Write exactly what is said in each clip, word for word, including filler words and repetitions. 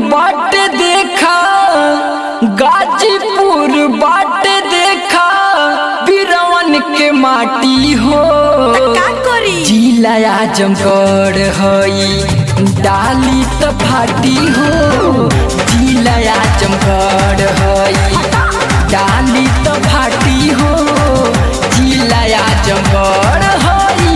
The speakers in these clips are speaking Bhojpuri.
बाट देखा, गाजीपुर बाट देखा, बिरवन के माटी हो। का करी जिला आजमगढ़ हई डाली त फाटी हो। जिला आजमगढ़ हई डाली त फाटी हो। जिला आजमगढ़ हई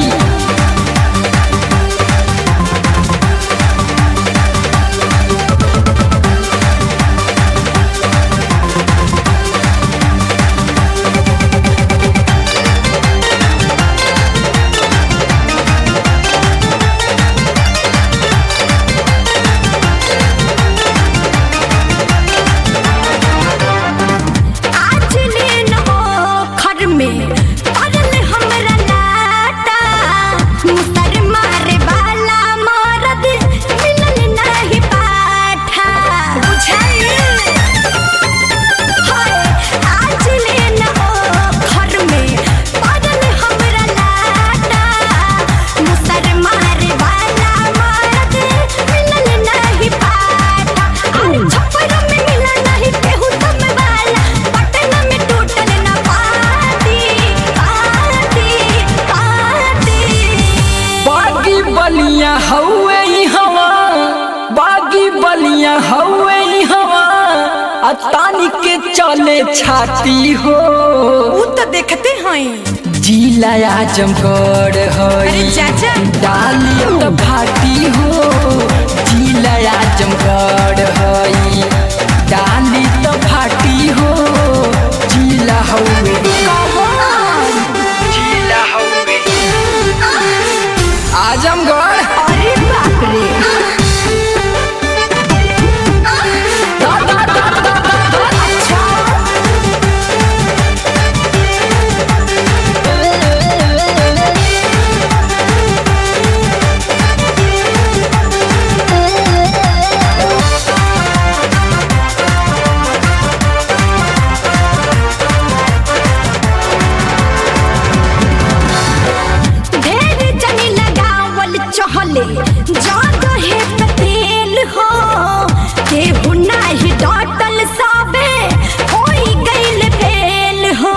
बलिया हवे हवा, बागी बलिया हवे हवा, तानी के चले छाती हो। उ तो देखते हैं जिला आजमगढ़ हई डाली त फाटी हो। जिला आजमगढ़ हई डाली त फाटी हो। जिला हवे जिला हवे आजमगढ़। अरे बाप रे जादो है पतेल हो। केहू नाही डॉटल साबे होई गइल फेल हो।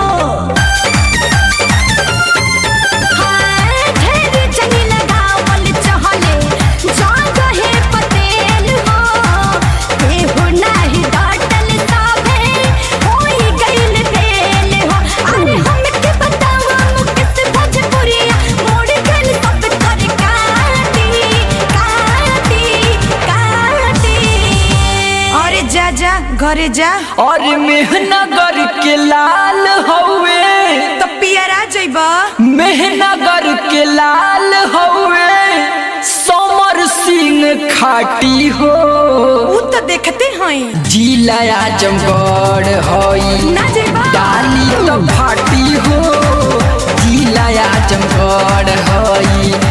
हाय ढेर जनी लगावल चहले जादो है पतेल हो। केहू नाही डॉटल साबे होई गइल फेल हो। अरे हमके बतावा मुकेश भोजपुरिया मोड़ गइल सब कर जा जा घरे जा। और मेहनगर के लाल हवे तो पियरा जइबा। मेहनगर के लाल हवे समर सिंह खाटी हो। उ तो देखते हैं जिला आजमगढ़ हई ना जइबा डाली त फाटी हो। जिला आजमगढ़ हई